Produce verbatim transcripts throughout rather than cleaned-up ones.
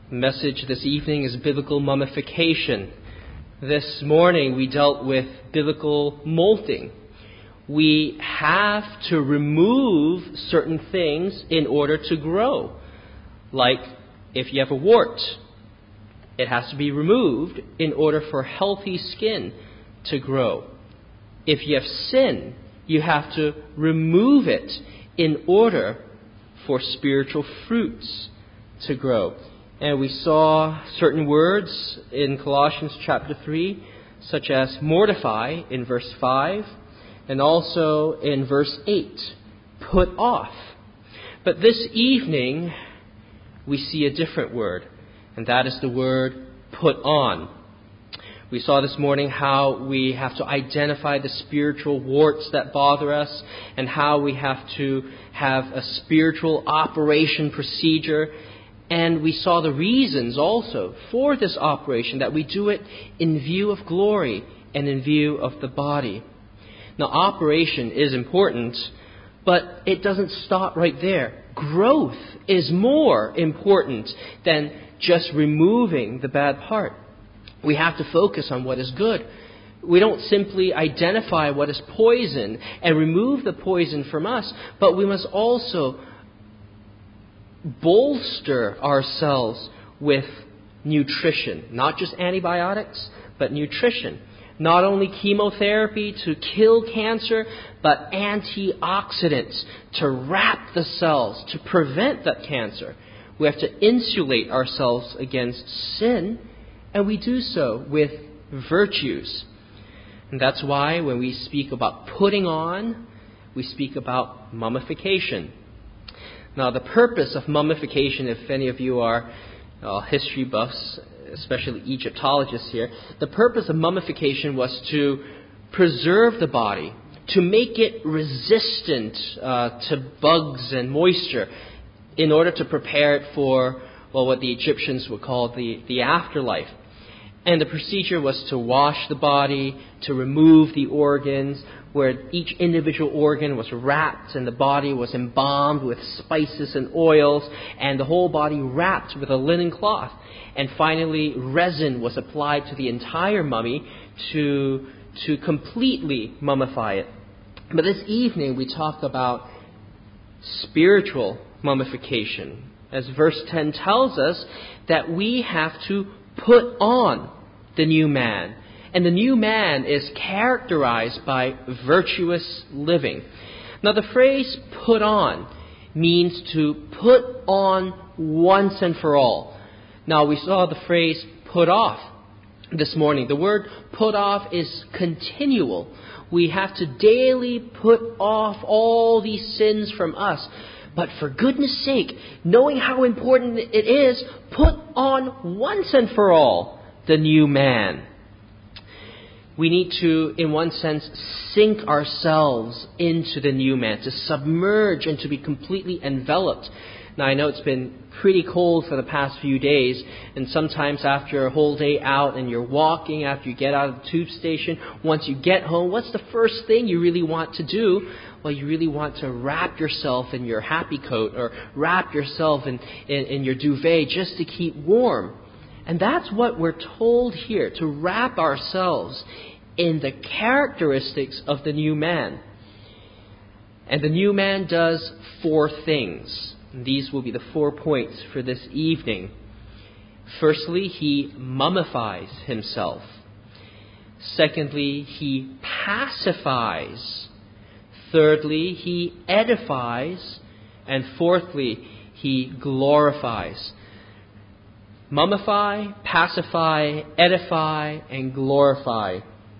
The message this evening is biblical mummification. This morning we dealt with biblical molting. We have to remove certain things in order to grow. Like if you have a wart, it has to be removed in order for healthy skin to grow. If you have sin, you have to remove it in order for spiritual fruits to grow. And we saw certain words in Colossians chapter three, such as mortify in verse five, and also in verse eight, put off. But this evening, we see a different word, and that is the word put on. We saw this morning how we have to identify the spiritual warts that bother us, and how we have to have a spiritual operation procedure. And we saw the reasons also for this operation, that we do it in view of glory and in view of the body. Now, operation is important, but it doesn't stop right there. Growth is more important than just removing the bad part. We have to focus on what is good. We don't simply identify what is poison and remove the poison from us, but we must also bolster ourselves with nutrition. Not just antibiotics, but nutrition. Not only chemotherapy to kill cancer, but antioxidants to wrap the cells, to prevent that cancer. We have to insulate ourselves against sin, and we do so with virtues. And that's why when we speak about putting on, we speak about mummification. Now, the purpose of mummification, if any of you are uh, history buffs, especially Egyptologists here, the purpose of mummification was to preserve the body, to make it resistant uh, to bugs and moisture, in order to prepare it for, well, what the Egyptians would call the, the afterlife. And the procedure was to wash the body, to remove the organs, where each individual organ was wrapped and the body was embalmed with spices and oils, and the whole body wrapped with a linen cloth. And finally, resin was applied to the entire mummy to, to completely mummify it. But this evening we talk about spiritual mummification, as verse ten tells us that we have to put on the new man. And the new man is characterized by virtuous living. Now, the phrase put on means to put on once and for all. Now, we saw the phrase put off this morning. The word put off is continual. We have to daily put off all these sins from us. But for goodness sake, knowing how important it is, put on once and for all the new man. We need to, in one sense, sink ourselves into the new man, to submerge and to be completely enveloped. Now, I know it's been pretty cold for the past few days, and sometimes after a whole day out and you're walking, after you get out of the tube station, once you get home, what's the first thing you really want to do? Well, you really want to wrap yourself in your happy coat, or wrap yourself in, in, in your duvet just to keep warm. And that's what we're told here, to wrap ourselves in the characteristics of the new man. And the new man does four things. And these will be the four points for this evening. Firstly, he mummifies himself. Secondly, he pacifies. Thirdly, he edifies. And fourthly, he glorifies. Mummify, pacify, edify, and glorify.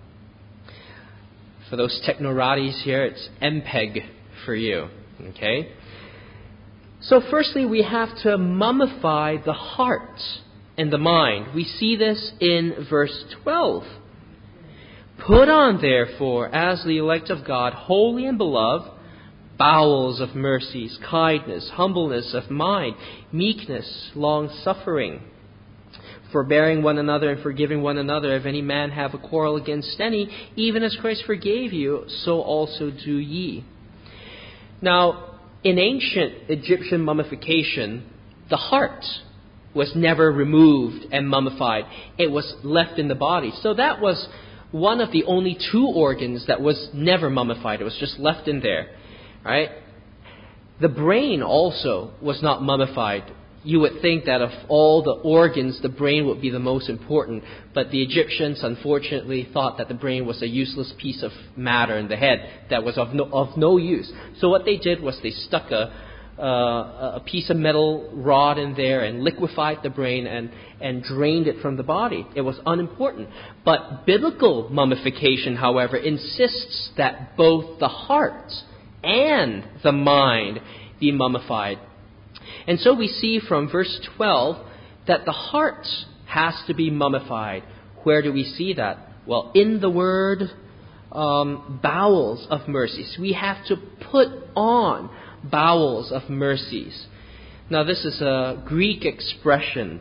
For those technoratis here, it's M P E G for you. Okay? So firstly, we have to mummify the heart and the mind. We see this in verse twelve. Put on, therefore, as the elect of God, holy and beloved, bowels of mercies, kindness, humbleness of mind, meekness, long-suffering, forbearing one another and forgiving one another. If any man have a quarrel against any, even as Christ forgave you, so also do ye. Now, in ancient Egyptian mummification, the heart was never removed and mummified. It was left in the body. So that was one of the only two organs that was never mummified. It was just left in there, right? The brain also was not mummified. You would think that of all the organs, the brain would be the most important. But the Egyptians, unfortunately, thought that the brain was a useless piece of matter in the head that was of no, of no use. So what they did was they stuck a, uh, a piece of metal rod in there and liquefied the brain and, and drained it from the body. It was unimportant. But biblical mummification, however, insists that both the heart and the mind be mummified. And so we see from verse twelve that the heart has to be mummified. Where do we see that? Well, in the word um, bowels of mercies. We have to put on bowels of mercies. Now, this is a Greek expression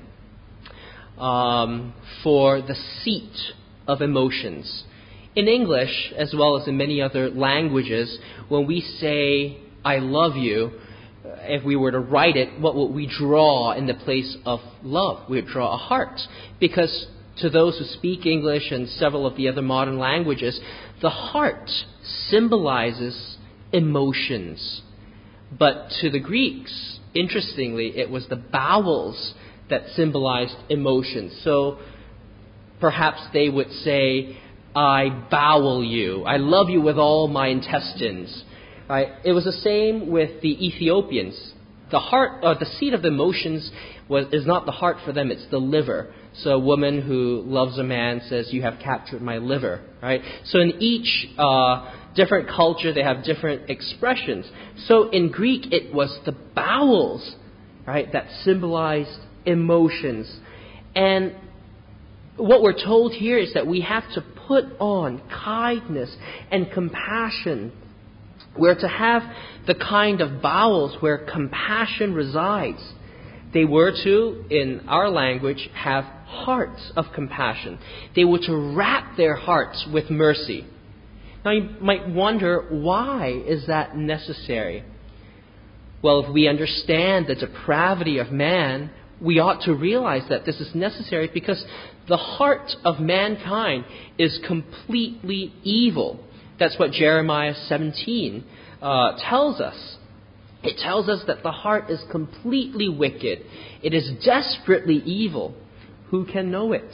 um, for the seat of emotions. In English, as well as in many other languages, when we say, I love you, if we were to write it, what would we draw in the place of love? We would draw a heart. Because to those who speak English and several of the other modern languages, the heart symbolizes emotions. But to the Greeks, interestingly, it was the bowels that symbolized emotions. So perhaps they would say, I bowel you. I love you with all my intestines. Right? It was the same with the Ethiopians. The heart, uh, the seat of the emotions was is not the heart for them; it's the liver. So a woman who loves a man says, "You have captured my liver." Right? So in each uh, different culture, they have different expressions. So in Greek, it was the bowels, right, that symbolized emotions. And what we're told here is that we have to put on kindness and compassion. We're to have the kind of bowels where compassion resides. They were to, in our language, have hearts of compassion. They were to wrap their hearts with mercy. Now you might wonder, why is that necessary? Well, if we understand the depravity of man, we ought to realize that this is necessary because the heart of mankind is completely evil. That's what Jeremiah seventeen uh, tells us. It tells us that the heart is completely wicked. It is desperately evil. Who can know it?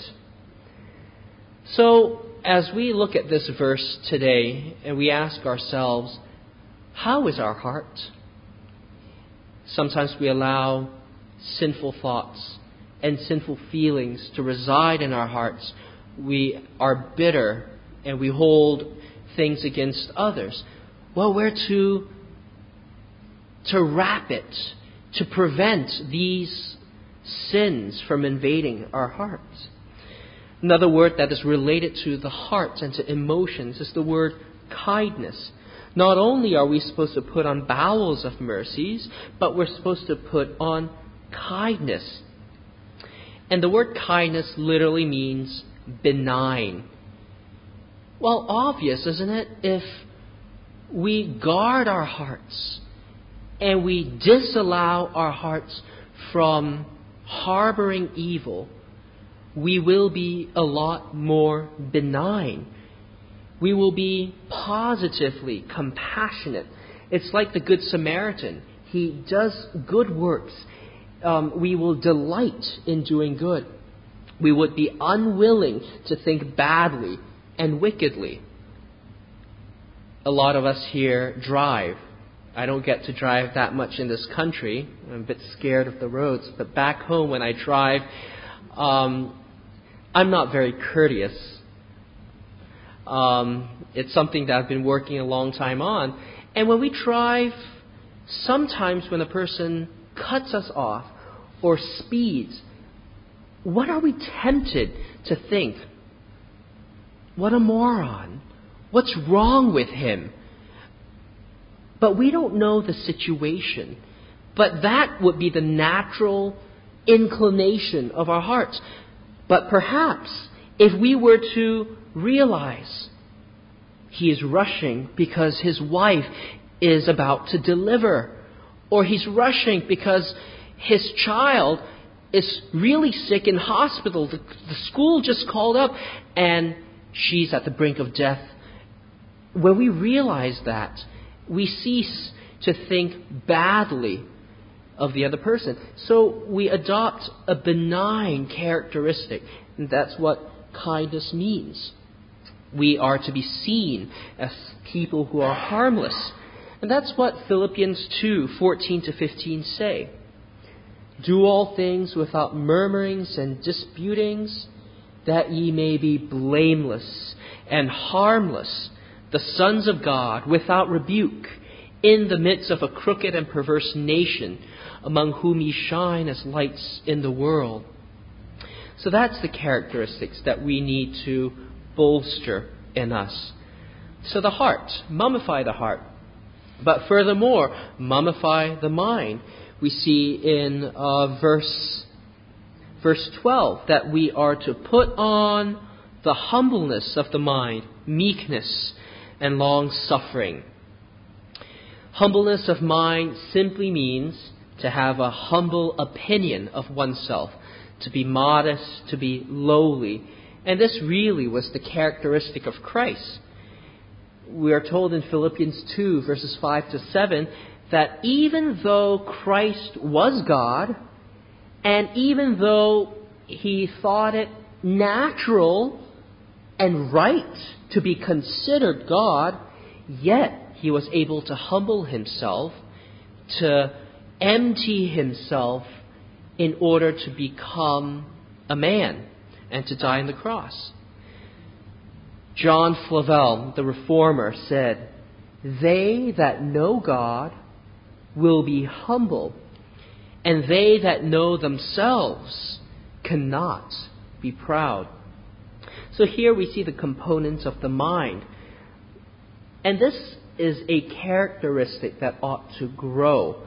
So, as we look at this verse today and we ask ourselves, how is our heart? Sometimes we allow sinful thoughts and sinful feelings to reside in our hearts. We are bitter and we hold things against others. Well, we're to, to wrap it, to prevent these sins from invading our hearts. Another word that is related to the heart and to emotions is the word kindness. Not only are we supposed to put on bowels of mercies, but we're supposed to put on kindness. And the word kindness literally means benign. Well, obvious, isn't it? If we guard our hearts and we disallow our hearts from harboring evil, we will be a lot more benign. We will be positively compassionate. It's like the Good Samaritan. He does good works. Um, we will delight in doing good. We would be unwilling to think badly and wickedly. A lot of us here drive. I don't get to drive that much in this country. I'm a bit scared of the roads. But back home when I drive, um, I'm not very courteous. Um, it's something that I've been working a long time on. And when we drive, sometimes when a person cuts us off or speeds, what are we tempted to think? What a moron. What's wrong with him? But we don't know the situation. But that would be the natural inclination of our hearts. But perhaps if we were to realize he is rushing because his wife is about to deliver, or he's rushing because his child is really sick in hospital. The, the school just called up and she's at the brink of death. When we realize that, we cease to think badly of the other person. So we adopt a benign characteristic. And that's what kindness means. We are to be seen as people who are harmless. And that's what Philippians two fourteen to fifteen say. Do all things without murmurings and disputings, that ye may be blameless and harmless, the sons of God, without rebuke, in the midst of a crooked and perverse nation, among whom ye shine as lights in the world. So that's the characteristics that we need to bolster in us. So the heart, mummify the heart. But furthermore, mummify the mind. We see in uh, verse verse twelve that we are to put on the humbleness of the mind, meekness, and long-suffering. Humbleness of mind simply means to have a humble opinion of oneself, to be modest, to be lowly. And this really was the characteristic of Christ. We are told in Philippians two, verses five to seven, that even though Christ was God, and even though he thought it natural and right to be considered God, yet he was able to humble himself, to empty himself in order to become a man and to die on the cross. John Flavel, the reformer, said, "They that know God will be humble, and they that know themselves cannot be proud." So here we see the components of the mind. And this is a characteristic that ought to grow.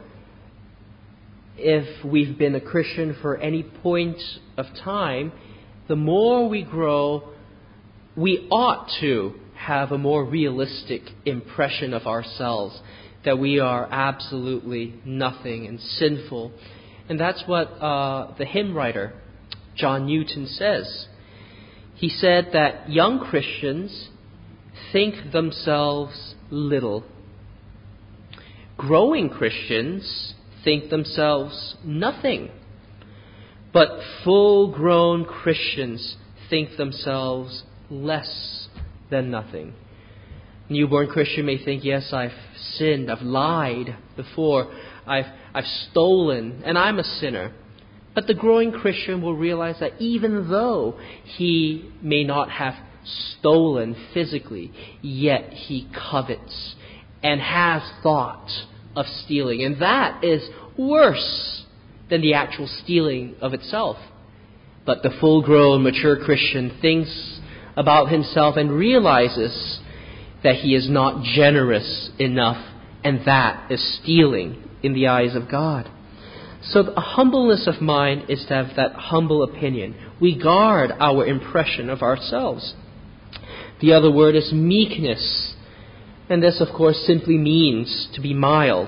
If we've been a Christian for any point of time, the more we grow, we ought to have a more realistic impression of ourselves, that we are absolutely nothing and sinful. And that's what uh, the hymn writer, John Newton, says. He said that young Christians think themselves little. Growing Christians think themselves nothing. But full-grown Christians think themselves less than nothing. Newborn Christian may think, yes, I've sinned, I've lied before, I've, I've stolen, and I'm a sinner. But the growing Christian will realize that even though he may not have stolen physically, yet he covets and has thought of stealing. And that is worse than the actual stealing of itself. But the full-grown, mature Christian thinks about himself and realizes that he is not generous enough, and that is stealing in the eyes of God. So a humbleness of mind is to have that humble opinion. We guard our impression of ourselves. The other word is meekness. And this, of course, simply means to be mild.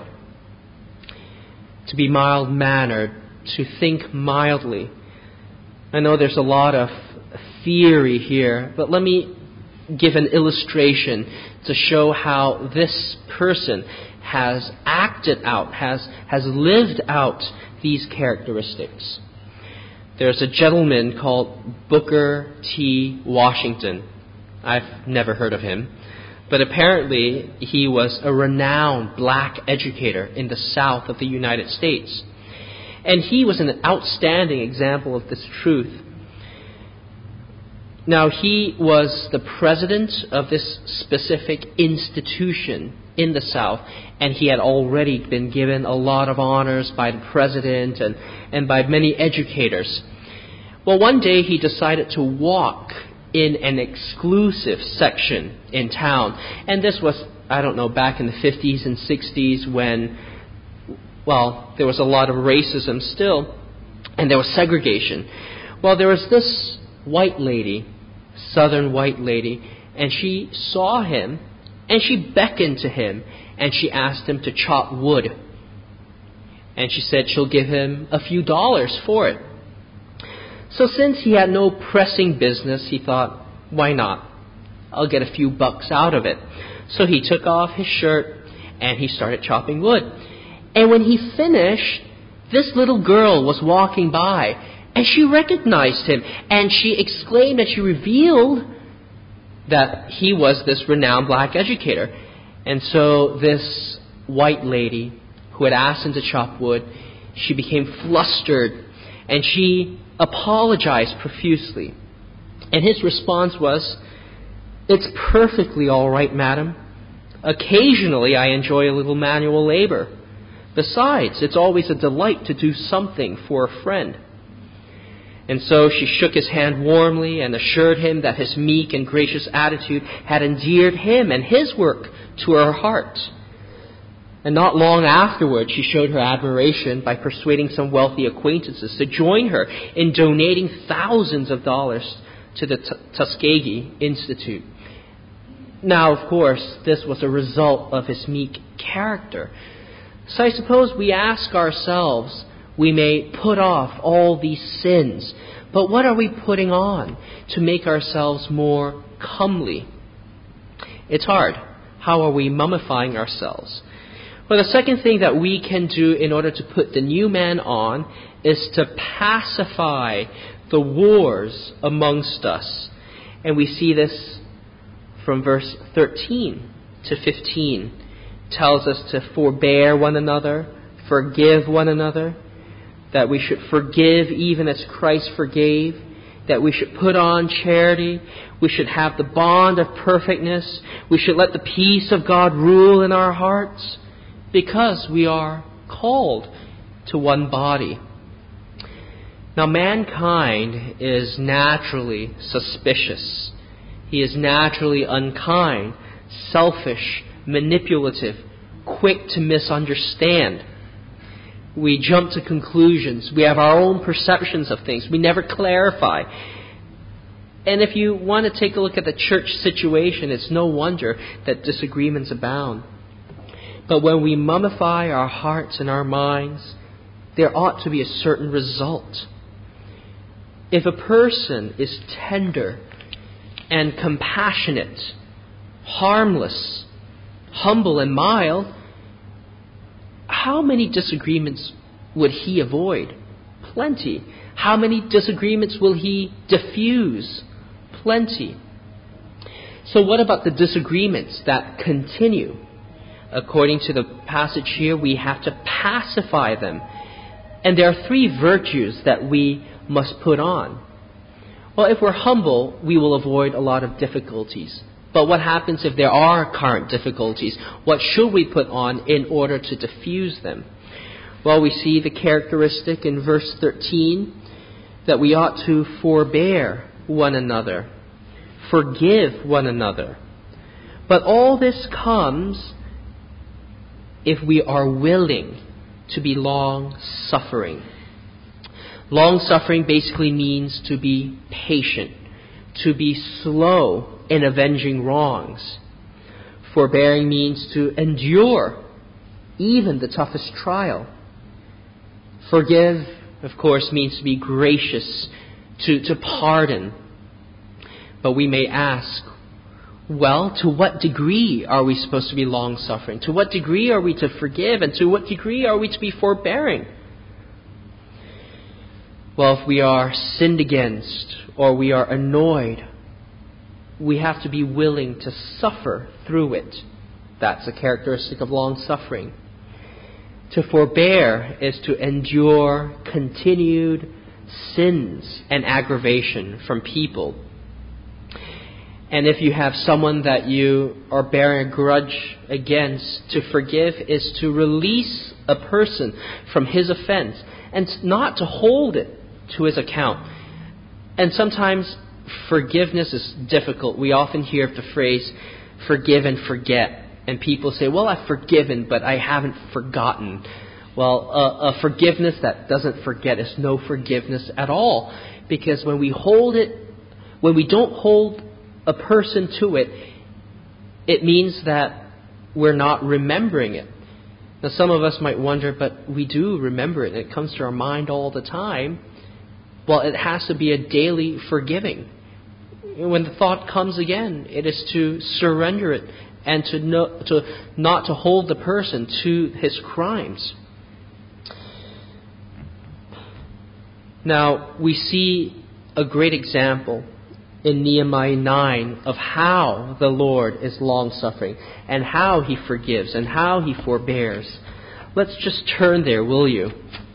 To be mild-mannered, to think mildly. I know there's a lot of theory here, but let me give an illustration to show how this person has acted out, has, has lived out these characteristics. There's a gentleman called Booker T. Washington. I've never heard of him. But apparently he was a renowned black educator in the South of the United States. And he was an outstanding example of this truth. Now, he was the president of this specific institution in the South, and he had already been given a lot of honors by the president and, and by many educators. Well, one day he decided to walk in an exclusive section in town. And this was, I don't know, back in the fifties and sixties when, well, there was a lot of racism still, and there was segregation. Well, there was this white lady, southern white lady, and she saw him, and she beckoned to him, and she asked him to chop wood. And she said she'll give him a few dollars for it. So since he had no pressing business, he thought, why not? I'll get a few bucks out of it. So he took off his shirt and he started chopping wood. And when he finished, this little girl was walking by and she recognized him and she exclaimed and she revealed that he was this renowned black educator. And so this white lady who had asked him to chop wood, she became flustered and she apologized profusely. And his response was, "It's perfectly all right, madam. Occasionally I enjoy a little manual labor. Besides, it's always a delight to do something for a friend." And so she shook his hand warmly and assured him that his meek and gracious attitude had endeared him and his work to her heart. And not long afterward, she showed her admiration by persuading some wealthy acquaintances to join her in donating thousands of dollars to the T- Tuskegee Institute. Now, of course, this was a result of his meek character. So I suppose we ask ourselves, we may put off all these sins, but what are we putting on to make ourselves more comely? It's hard. How are we mummifying ourselves? Well, the second thing that we can do in order to put the new man on is to pacify the wars amongst us. And we see this from verse thirteen to fifteen. It tells us to forbear one another, forgive one another, that we should forgive even as Christ forgave, that we should put on charity, we should have the bond of perfectness, we should let the peace of God rule in our hearts, because we are called to one body. Now, mankind is naturally suspicious. He is naturally unkind, selfish, manipulative, quick to misunderstand. We jump to conclusions. We have our own perceptions of things. We never clarify. And if you want to take a look at the church situation, it's no wonder that disagreements abound. But when we mummify our hearts and our minds, there ought to be a certain result. If a person is tender and compassionate, harmless, humble and mild, how many disagreements would he avoid? Plenty. How many disagreements will he diffuse? Plenty. So what about the disagreements that continue? According to the passage here, we have to pacify them. And there are three virtues that we must put on. Well, if we're humble, we will avoid a lot of difficulties. But what happens if there are current difficulties? What should we put on in order to diffuse them? Well, we see the characteristic in verse thirteen that we ought to forbear one another, forgive one another. But all this comes if we are willing to be long-suffering. Long-suffering basically means to be patient, to be slow in avenging wrongs. Forbearing means to endure even the toughest trial. Forgive, of course, means to be gracious, to, to pardon. But we may ask, well, to what degree are we supposed to be long-suffering? To what degree are we to forgive? And to what degree are we to be forbearing? Well, if we are sinned against or we are annoyed, we have to be willing to suffer through it. That's a characteristic of long-suffering. To forbear is to endure continued sins and aggravation from people. And if you have someone that you are bearing a grudge against, to forgive is to release a person from his offense and not to hold it to his account. And sometimes forgiveness is difficult. We often hear the phrase, forgive and forget. And people say, well, I've forgiven, but I haven't forgotten. Well, uh, a forgiveness that doesn't forget is no forgiveness at all. Because when we hold it, when we don't hold a person to it, it means that we're not remembering it. Now, some of us might wonder, but we do remember it. It comes to our mind all the time. Well, it has to be a daily forgiving. When the thought comes again, it is to surrender it and to, no, to not to hold the person to his crimes. Now, we see a great example in Nehemiah nine of how the Lord is long-suffering and how He forgives and how He forbears. Let's just turn there, will you?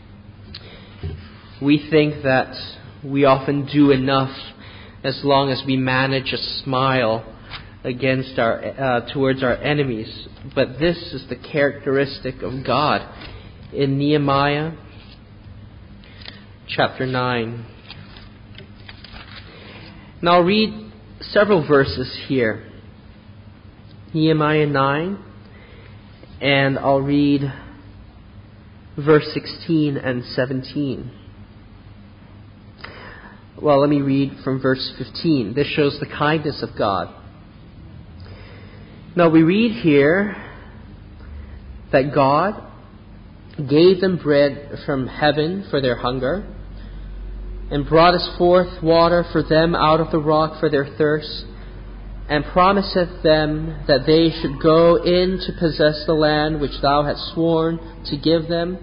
We think that we often do enough as long as we manage a smile against our uh, towards our enemies. But this is the characteristic of God. In Nehemiah chapter nine. Now I'll read several verses here. Nehemiah nine, and I'll read verse sixteen and seventeen. Well, let me read from verse fifteen. This shows the kindness of God. Now we read here that God gave them bread from heaven for their hunger, and brought us forth water for them out of the rock for their thirst, and promiseth them that they should go in to possess the land which thou hast sworn to give them.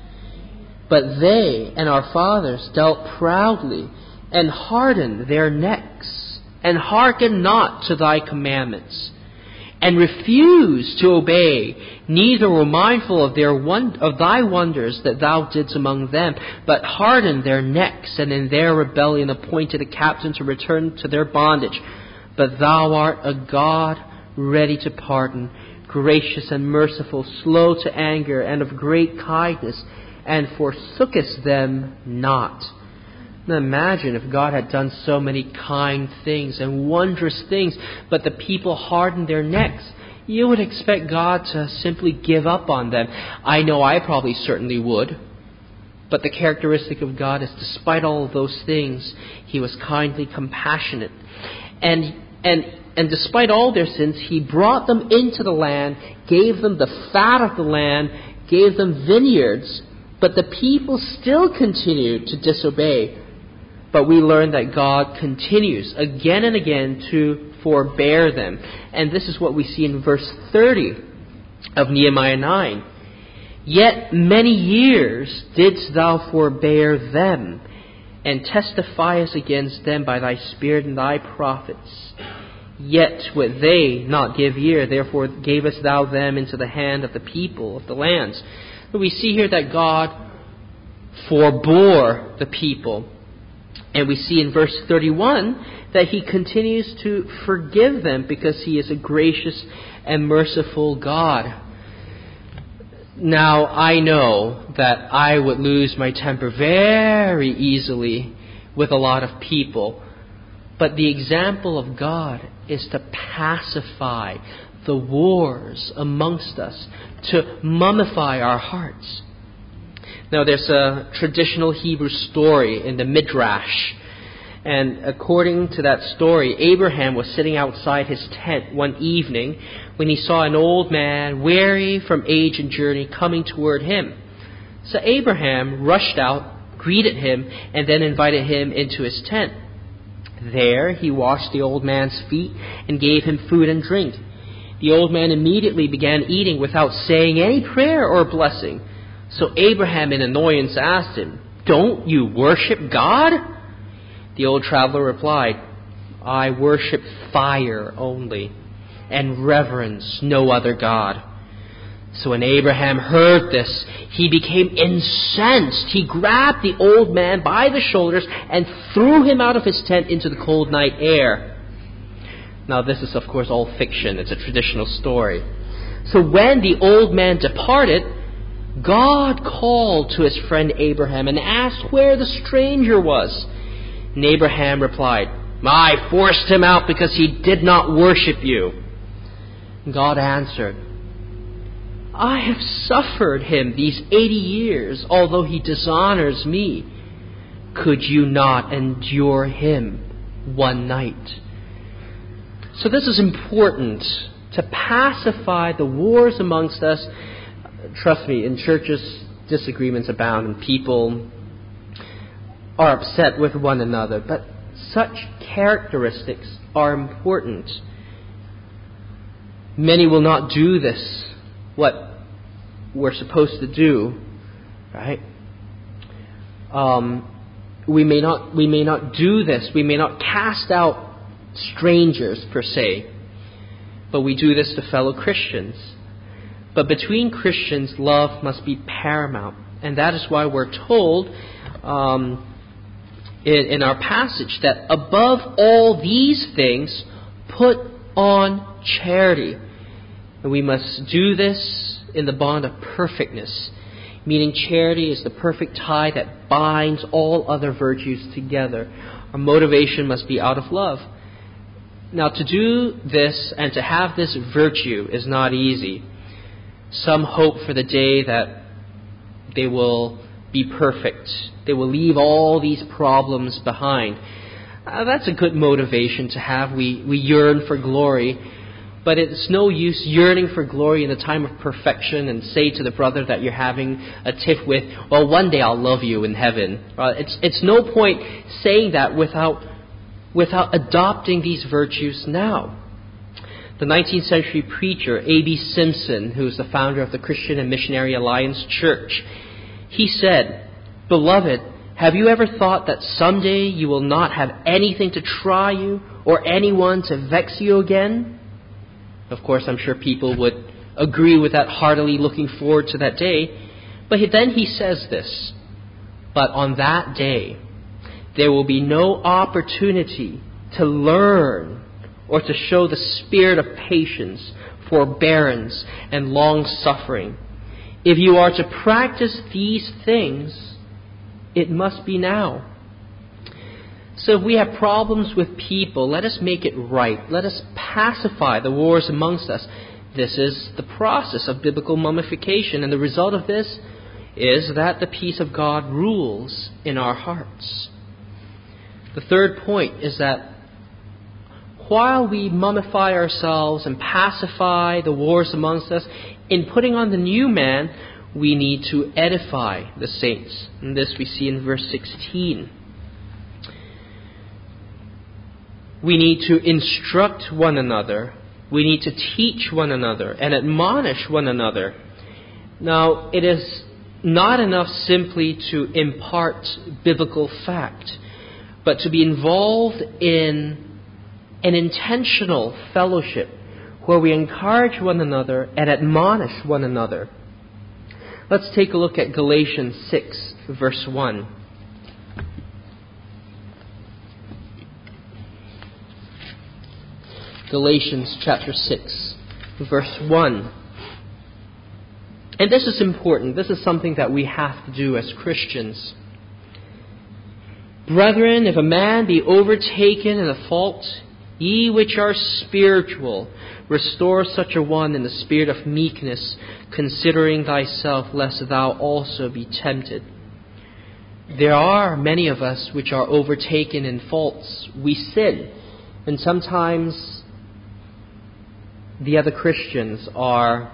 But they and our fathers dealt proudly, and hardened their necks, and hearkened not to thy commandments, and refused to obey, neither were mindful of their won- of thy wonders that thou didst among them, but hardened their necks, and in their rebellion appointed a captain to return to their bondage. But thou art a God ready to pardon, gracious and merciful, slow to anger, and of great kindness, and forsookest them not. Now imagine if God had done so many kind things and wondrous things, but the people hardened their necks. You would expect God to simply give up on them. I know I probably certainly would. But the characteristic of God is, despite all of those things, He was kindly compassionate. And and and despite all their sins, He brought them into the land, gave them the fat of the land, gave them vineyards, but the people still continued to disobey. But we learn that God continues again and again to forbear them. And this is what we see in verse thirty of Nehemiah nine. Yet many years didst thou forbear them, and testifiest against them by thy Spirit and thy prophets. Yet would they not give ear, therefore gavest thou them into the hand of the people of the lands. But we see here that God forbore the people. And we see in verse thirty-one that He continues to forgive them because He is a gracious and merciful God. Now, I know that I would lose my temper very easily with a lot of people. But the example of God is to pacify the wars amongst us, to mummify our hearts. Now, there's a traditional Hebrew story in the Midrash. And according to that story, Abraham was sitting outside his tent one evening when he saw an old man, weary from age and journey, coming toward him. So Abraham rushed out, greeted him, and then invited him into his tent. There he washed the old man's feet and gave him food and drink. The old man immediately began eating without saying any prayer or blessing. So Abraham in annoyance asked him, "Don't you worship God?" The old traveler replied, "I worship fire only, and reverence no other God." So when Abraham heard this, he became incensed. He grabbed the old man by the shoulders and threw him out of his tent into the cold night air. Now this is of course all fiction. It's a traditional story. So when the old man departed, God called to his friend Abraham and asked where the stranger was. And Abraham replied, "I forced him out because he did not worship you." And God answered, "I have suffered him these eighty years, although he dishonors me. Could you not endure him one night?" So this is important, to pacify the wars amongst us. Trust me, in churches, disagreements abound, and people are upset with one another, but such characteristics are important. Many will not do this, what we're supposed to do, right? Um, we may not, we may not do this. We may not cast out strangers per se, but we do this to fellow Christians. But between Christians, love must be paramount, and that is why we're told um, in, in our passage that above all these things, put on charity. And we must do this in the bond of perfectness, meaning charity is the perfect tie that binds all other virtues together. Our motivation must be out of love. Now, to do this and to have this virtue is not easy. Some hope for the day that they will be perfect. They will leave all these problems behind. Uh, that's a good motivation to have. We, we yearn for glory. But it's no use yearning for glory in the time of perfection and say to the brother that you're having a tiff with, well, one day I'll love you in heaven. Uh, it's, it's no point saying that without, without adopting these virtues now. The nineteenth century preacher A B Simpson, who is the founder of the Christian and Missionary Alliance Church, he said, "Beloved, have you ever thought that someday you will not have anything to try you or anyone to vex you again?" Of course, I'm sure people would agree with that, heartily looking forward to that day. But then he says this, "But on that day, there will be no opportunity to learn or to show the spirit of patience, forbearance, and long-suffering. If you are to practice these things, it must be now." So if we have problems with people, let us make it right. Let us pacify the wars amongst us. This is the process of biblical mummification, and the result of this is that the peace of God rules in our hearts. The third point is that while we mummify ourselves and pacify the wars amongst us, in putting on the new man, we need to edify the saints. And this we see in verse sixteen. We need to instruct one another. We need to teach one another and admonish one another. Now, it is not enough simply to impart biblical fact, but to be involved in an intentional fellowship where we encourage one another and admonish one another. Let's take a look at Galatians six, verse one. Galatians chapter six, verse one. And this is important. This is something that we have to do as Christians. "Brethren, if a man be overtaken in a fault, ye which are spiritual, restore such a one in the spirit of meekness, considering thyself, lest thou also be tempted." There are many of us which are overtaken in faults. We sin. And sometimes the other Christians are,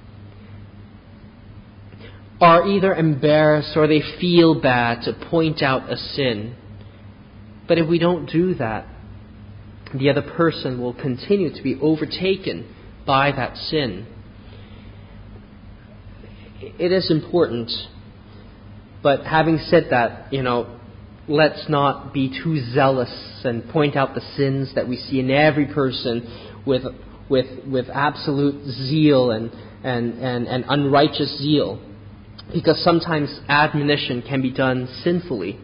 are either embarrassed or they feel bad to point out a sin. But if we don't do that, the other person will continue to be overtaken by that sin. It is important. But having said that, you know, let's not be too zealous and point out the sins that we see in every person with with with absolute zeal and, and, and, and unrighteous zeal. Because sometimes admonition can be done sinfully.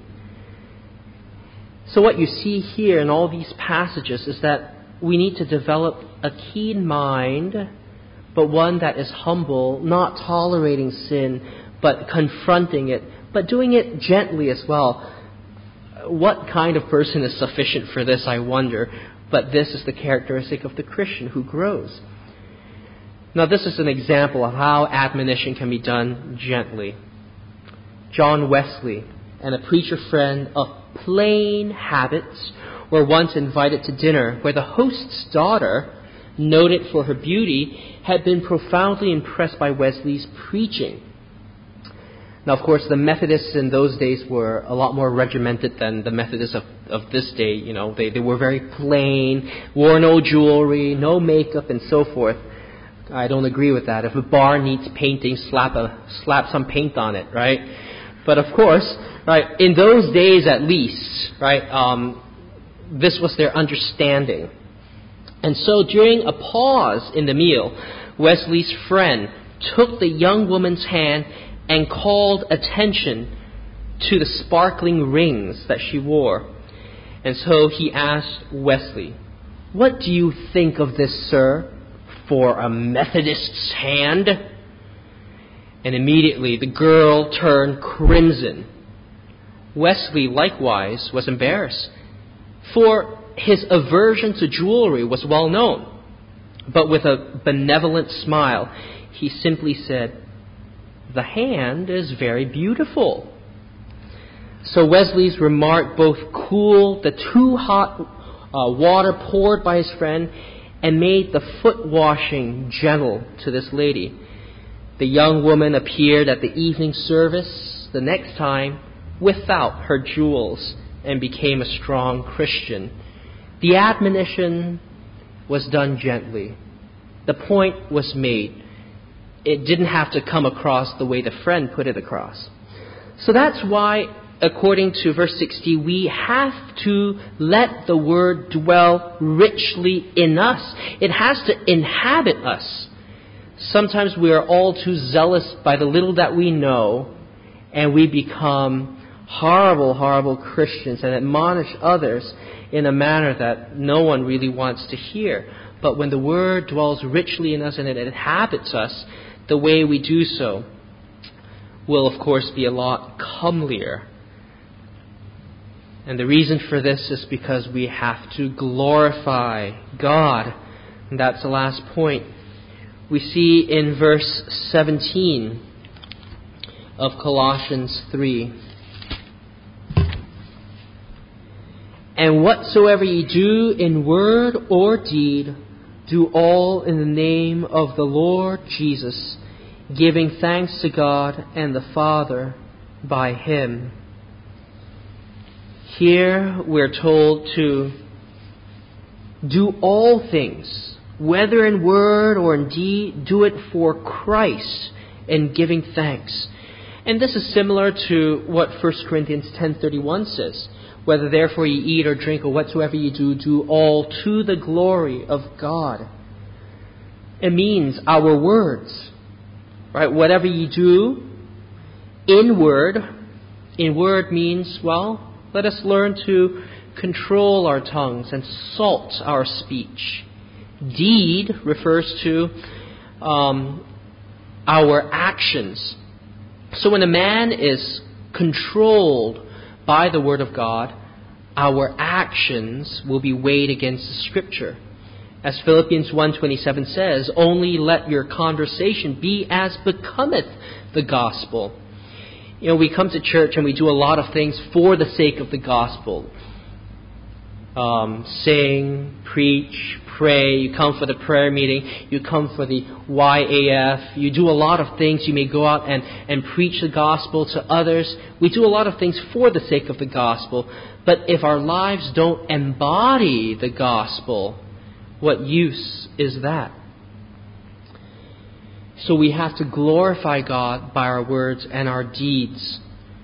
So what you see here in all these passages is that we need to develop a keen mind, but one that is humble, not tolerating sin, but confronting it, but doing it gently as well. What kind of person is sufficient for this, I wonder? But this is the characteristic of the Christian who grows. Now, this is an example of how admonition can be done gently. John Wesley and a preacher friend of plain habits were once invited to dinner where the host's daughter, noted for her beauty, had been profoundly impressed by Wesley's preaching. Now, of course, the Methodists in those days were a lot more regimented than the Methodists of, of this day. You know, they, they were very plain, wore no jewelry, no makeup, and so forth. I don't agree with that. If a bar needs painting, slap a slap some paint on it, right? But of course, right, in those days at least, right, um, this was their understanding. And so during a pause in the meal, Wesley's friend took the young woman's hand and called attention to the sparkling rings that she wore. And so he asked Wesley, "What do you think of this, sir, for a Methodist's hand?" And immediately the girl turned crimson. Wesley likewise was embarrassed, for his aversion to jewelry was well known. But with a benevolent smile, he simply said, "The hand is very beautiful." So Wesley's remark both cooled the too hot uh, water poured by his friend and made the foot washing gentle to this lady. The young woman appeared at the evening service the next time without her jewels and became a strong Christian. The admonition was done gently. The point was made. It didn't have to come across the way the friend put it across. So that's why, according to verse sixty, we have to let the word dwell richly in us. It has to inhabit us. Sometimes we are all too zealous by the little that we know, and we become horrible, horrible Christians and admonish others in a manner that no one really wants to hear. But when the word dwells richly in us and it inhabits us, the way we do so will, of course, be a lot comelier. And the reason for this is because we have to glorify God. And that's the last point. We see in verse seventeen of Colossians three. "And whatsoever ye do in word or deed, do all in the name of the Lord Jesus, giving thanks to God and the Father by Him." Here we're told to do all things, whether in word or in deed, do it for Christ and giving thanks. And this is similar to what First Corinthians ten thirty-one says. "Whether therefore ye eat or drink or whatsoever ye do, do all to the glory of God." It means our words, right? Whatever ye do in word, in word means, well, let us learn to control our tongues and salt our speech. Deed refers to um, our actions. So when a man is controlled by the Word of God, our actions will be weighed against the Scripture. As Philippians one twenty-seven says, "Only let your conversation be as becometh the gospel." You know, we come to church and we do a lot of things for the sake of the gospel. Um, sing, preach, pray. You come for the prayer meeting. You come for the Y A F. You do a lot of things. You may go out and, and preach the gospel to others. We do a lot of things for the sake of the gospel. But if our lives don't embody the gospel, what use is that? So we have to glorify God by our words and our deeds.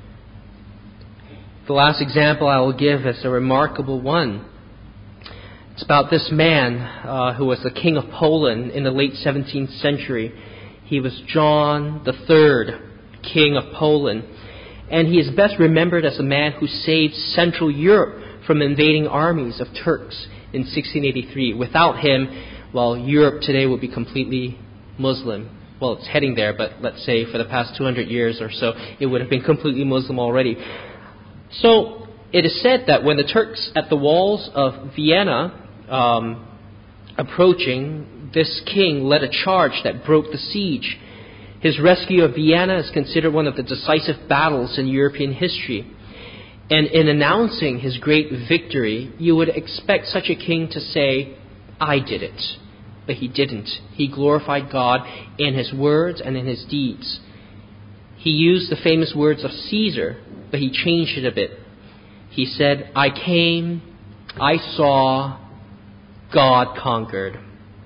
The last example I will give is a remarkable one. It's about this man uh, who was the king of Poland in the late seventeenth century. He was John the Third, king of Poland. And he is best remembered as a man who saved Central Europe from invading armies of Turks in sixteen eighty-three. Without him, well, Europe today would be completely Muslim. Well, it's heading there, but let's say for the past two hundred years or so, it would have been completely Muslim already. So it is said that when the Turks at the walls of Vienna um, approaching, this king led a charge that broke the siege. His rescue of Vienna is considered one of the decisive battles in European history. And in announcing his great victory, you would expect such a king to say, "I did it." But he didn't. He glorified God in his words and in his deeds. He used the famous words of Caesar, but he changed it a bit. He said, I came, I saw, God conquered.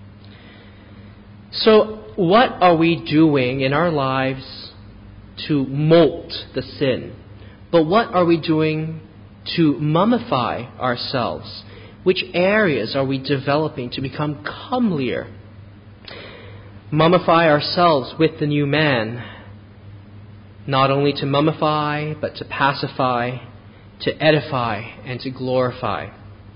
So what are we doing in our lives to molt the sin? But what are we doing to mummify ourselves? Which areas are we developing to become comelier? Mummify ourselves with the new man, not only to mummify, but to pacify, to edify, and to glorify.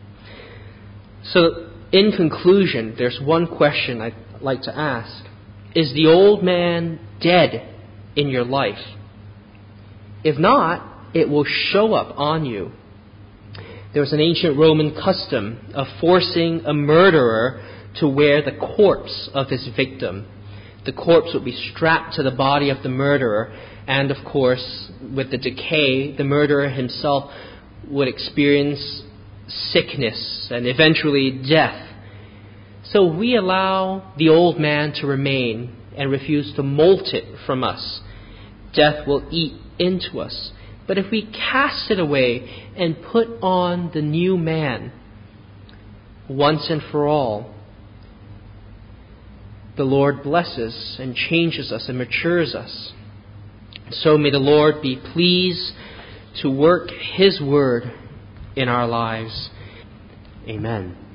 So, in conclusion, there's one question I'd like to ask. Is the old man dead in your life? If not, it will show up on you. There was an ancient Roman custom of forcing a murderer to wear the corpse of his victim. The corpse would be strapped to the body of the murderer, and of course, with the decay, the murderer himself would experience sickness and eventually death. So we allow the old man to remain and refuse to molt it from us. Death will eat into us. But if we cast it away and put on the new man once and for all, the Lord blesses and changes us and matures us. So may the Lord be pleased to work His word in our lives. Amen.